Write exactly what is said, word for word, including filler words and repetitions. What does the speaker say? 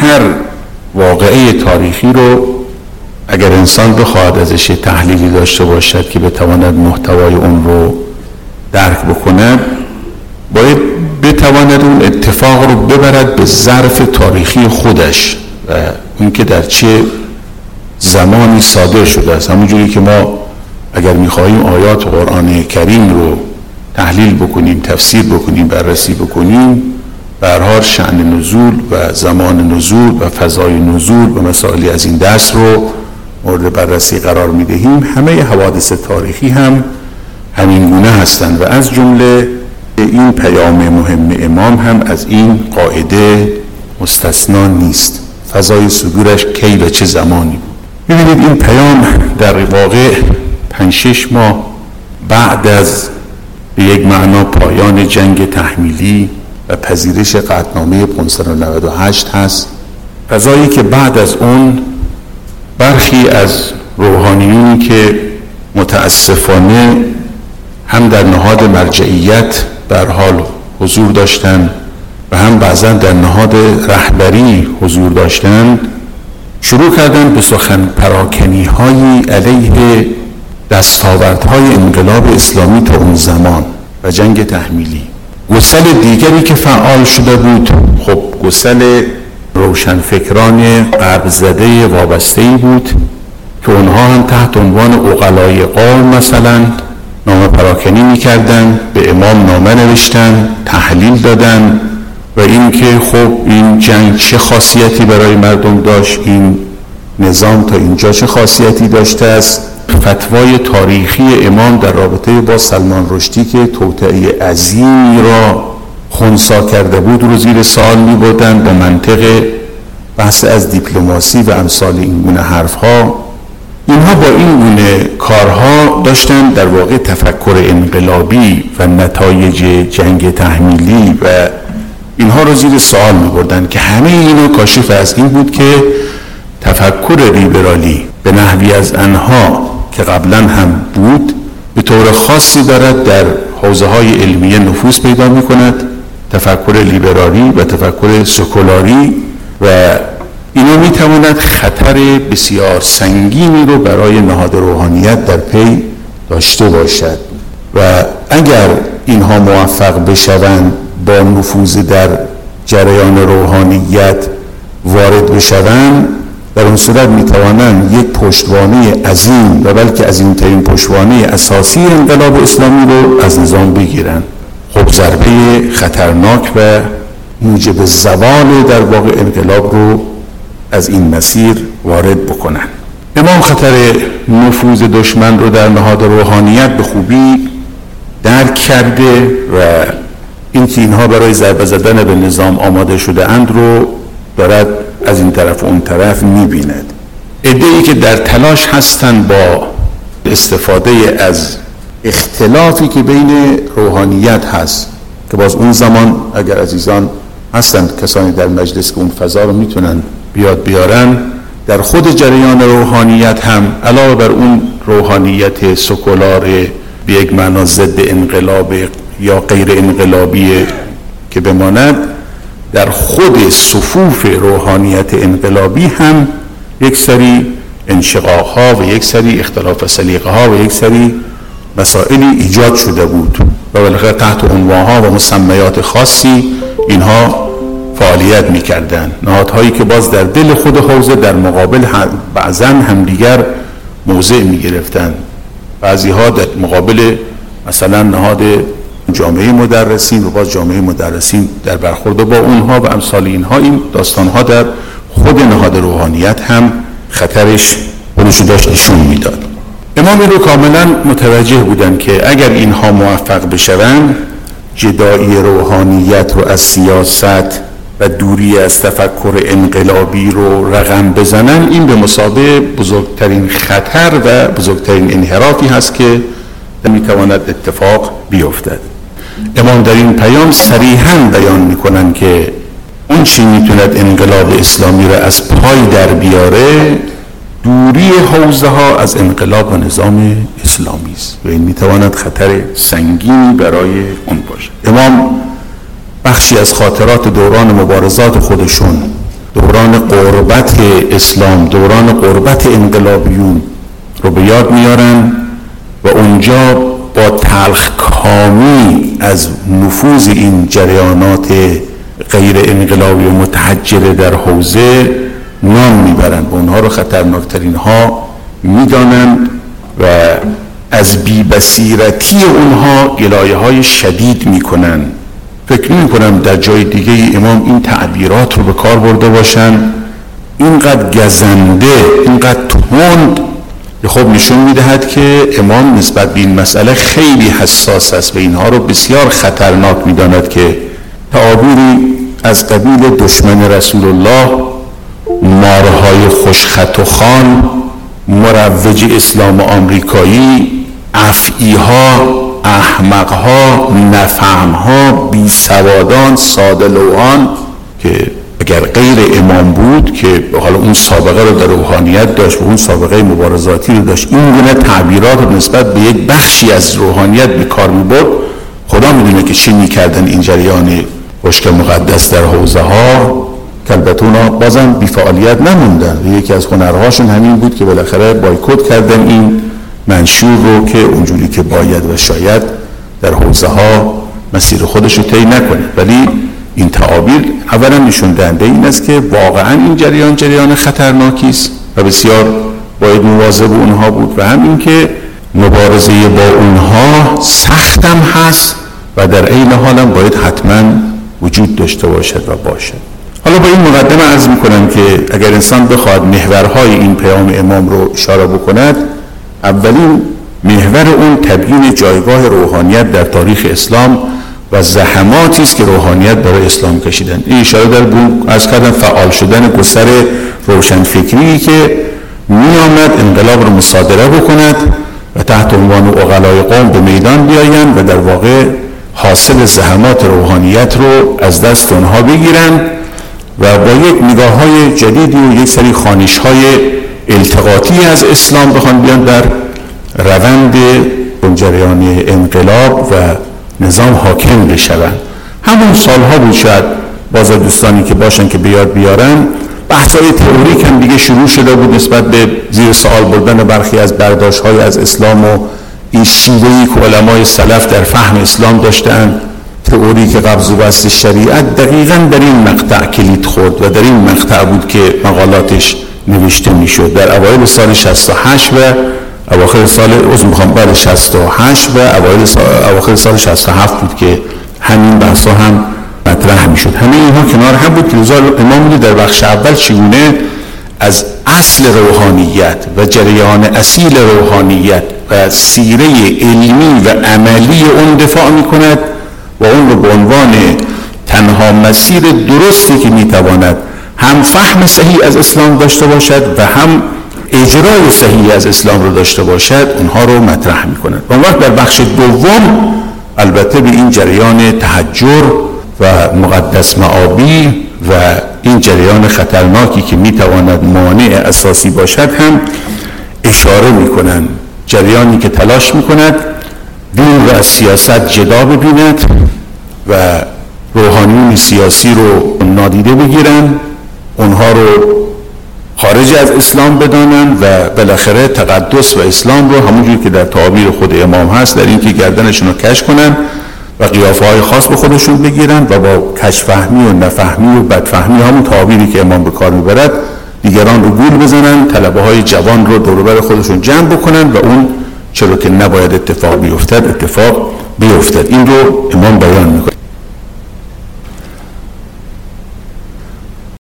هر واقعه تاریخی رو اگر انسان بخواهد ازش تحلیلی داشته باشد که بتواند محتوای اون رو درک بکند، باید بتواند اون اتفاق رو ببرد به ظرف تاریخی خودش و اون که در چه زمانی صادر شده است. همونجوری که ما اگر میخواهیم آیات قرآن کریم رو تحلیل بکنیم، تفسیر بکنیم، بررسی بکنیم، به هر حال شأن نزول و زمان نزول و فضای نزول و مسائلی از این دست رو مورد بررسی قرار میدهیم. همه حوادث تاریخی هم همین گونه هستند و از جمله این پیام مهم امام هم از این قاعده مستثنا نیست. فضای صدورش کی و چه زمانی بود؟ ببینید این پیام در واقع پنج شش ماه بعد از به یک معنا پایان جنگ تحمیلی و پذیرش قطعنامه پانصد و نود و هشت هست. فضایی که بعد از اون برخی از روحانیونی که متاسفانه هم در نهاد مرجعیت به هر حال حضور داشتند و هم بعضا در نهاد رهبری حضور داشتند، شروع کردن به سخن پراکنی هایی علیه دستاوردهای انقلاب اسلامی تا اون زمان و جنگ تحمیلی. گسل دیگری که فعال شده بود، خب گسل روشنفکران غرب زده وابسته‌ای بود که اونها هم تحت عنوان عقلای قوم مثلا نامه پراکنی میکردن، به امام نامه نوشتن، تحلیل دادن و این که خب این جنگ چه خاصیتی برای مردم داشت، این نظام تا اینجا چه خاصیتی داشته است. فتوای تاریخی امام در رابطه با سلمان رشدی که توطئه عظیمی را خنثی کرده بود رو زیر سوال می بردن با منطق بحث از دیپلماسی و امثال این گونه حرفها. اینها با این گونه کارها داشتن در واقع تفکر انقلابی و نتایج جنگ تحمیلی و اینها رو زیر سوال می بردن که همه اینا کاشف از این بود که تفکر لیبرالی به نحوی از آنها که قبلا هم بود به طور خاصی دارد در حوزه های علمیه نفوذ پیدا می کند. تفکر لیبرالی و تفکر سکولاری و اینا می تواند خطر بسیار سنگینی رو برای نهاد روحانیت در پی داشته باشد و اگر اینها موفق بشوند با نفوذ در جریان روحانیت وارد بشوند، در اون صورت می توانند یک پشتوانه عظیم و بلکه عظیمترین پشتوانه اساسی انقلاب اسلامی رو از نظام بگیرن. خب ضربه خطرناک و موجب زوال در واقع انقلاب رو از این مسیر وارد بکنن. امام خطر نفوذ دشمن رو در نهاد روحانیت به خوبی درک کرده و اینکه اینها برای ضربه زدن به نظام آماده شده اند رو دارد از این طرف و اون طرف می‌بیند. عده‌ای که در تلاش هستند با استفاده از اختلافی که بین روحانیت هست که باز اون زمان اگر عزیزان هستند کسانی در مجلس که اون فضا رو میتونن بیاد بیارن، در خود جریان روحانیت هم علاوه بر اون روحانیت سکولار به یک معنا ضد انقلاب یا غیر انقلابی که بماند، در خود صفوف روحانیت انقلابی هم یک سری انشقاق‌ها و یک سری اختلاف سلیقه‌ها و یک سری مسائلی ایجاد شده بود و بالاخره تحت عنوان‌ها و مسمیات خاصی اینها فعالیت می‌کردند. نهادهایی که باز در دل خود حوزه در مقابل بعضاً همدیگر موضع می‌گرفتند. بعضی‌ها در مقابل مثلا نهاد جامعه مدرسین و باز جامعه مدرسین در برخورد با اونها و امثال اینها. این داستان‌ها در خود نهاد روحانیت هم خطرش خودشو داشت نشون میداد. امام رو کاملا متوجه بودن که اگر اینها موفق بشوند جدایی روحانیت رو از سیاست و دوری از تفکر انقلابی رو رقم بزنن، این به مثابه بزرگترین خطر و بزرگترین انحرافی هست که میتواند اتفاق بیفتد. امام در این پیام صریحاً بیان میکنن که اون چی میتوند انقلاب اسلامی را از پای در بیاره دوری حوزه ها از انقلاب و نظام اسلامی است و این میتواند خطر سنگینی برای اون باشد. امام بخشی از خاطرات دوران مبارزات خودشون، دوران غربت اسلام، دوران غربت انقلابیون رو به یاد میارن و اونجا با تلخکامی از نفوذ این جریانات غیر انقلابی و متحجره در حوزه نام میبرن و اونها رو خطرناکترین ها میدانند و از بی‌بصیرتی اونها گلایه های شدید میکنن. فکر نمی کنم در جای دیگه امام این تعبیرات رو به کار برده باشن، اینقدر گزنده، اینقدر تند، خب نشون میدهد که امام نسبت به این مسئله خیلی حساس است و اینها رو بسیار خطرناک میداند که تعابیری از قبیل دشمن رسول الله، مارهای خوشخط و خان، مروج اسلام آمریکایی، افعیها، احمقها، نفهمها، بیسوادان، ساده لوحان که اگر غیر امام بود که حالا اون سابقه رو در روحانیت داشت و اون سابقه مبارزاتی رو داشت، این گونه تعبیرات رو نسبت به یک بخشی از روحانیت به کار می‌برد، خدا میدونه که چی میکردن این جریان خشک مقدس در حوزه ها که البته اونا بازم بی‌فعالیت نموندن و یکی از هنرهاشون همین بود که بالاخره بایکوت کردن این منشور رو که اونجوری که باید و شاید در حوزه ها مسیر خودش رو طی نکنه. ولی این تعابیر اولا نشون دهنده این است که واقعا این جریان جریان خطرناکی است و بسیار باید مواظب اونها بود و همین که مبارزه با اونها سختم هست و در عین حال هم باید حتما وجود داشته باشد و باشد. حالا با این مقدمه عرض میکنم که اگر انسان بخواد محورهای این پیام امام رو اشاره بکند، اولین محور اون تبیین جایگاه روحانیت در تاریخ اسلام و زحماتی است که روحانیت برای اسلام کشیدن. این اشاره در بون از کردن فعال شدن گستر روشنفکری که می آمد انقلاب رو مصادره بکند و تحت عنوان عقلای قوم به میدان بیایند و در واقع حاصل زحمات روحانیت رو از دست اونها بگیرند و با یک نگاه های جدیدی و یک سری خوانش های التقاطی از اسلام بخوان بیان در روند جریان انقلاب و نظام حاکم بشوند. همون سالها بود شاید باز دوستانی که باشن که بیاد بیارن، بحث‌های تئوریک هم دیگه شروع شده بود نسبت به زیر سوال بردن برخی از برداشت‌های از اسلام و این شیوه‌ای که علمای سلف در فهم اسلام داشتند. تئوری که قبض و بسط شریعت دقیقاً در این مقطع کلید خورد و در این مقطع بود که مقالاتش نوشته میشد. در اوایل سال شصت و هشت و اواخر سال از میخوام بعد شصت و هشت و اوایل سال اواخر سال شصت و هفت بود که همین بحثا هم مطرح میشد. همه اینها کنار هم بود که روزا امام در بخش اول چگونه از اصل روحانیت و جریان اصیل روحانیت و سیره علمی و عملی اون دفاع میکند و اون رو به عنوان تنها مسیر درستی که میتواند هم فهم صحیح از اسلام داشته باشد و هم اجرای صحیح از اسلام رو داشته باشد اونها رو مطرح میکنند. اون وقت در بخش دوم البته به این جریان تحجر و مقدس معابی و این جریان خطرناکی که میتواند مانع اساسی باشد هم اشاره میکنند. جریانی که تلاش میکند دین رو از سیاست جدا ببیند و روحانیون سیاسی رو نادیده بگیرن، اونها رو خارج از اسلام بدانن و بالاخره تقدس و اسلام رو همونجوری که در تعابیر خود امام هست در این که گردنشون رو کش کنن و قیافه های خاص به خودشون بگیرن و با کشفهمی و نفهمی و بدفهمی همون تعابیری که امام به کار میبرد دیگران رو گول بزنن، طلبه های جوان رو دور و بر خودشون جمع بکنن و اون چرا که نباید اتفاق بیفتد اتفاق بیفتد. این رو امام بیان میکنه.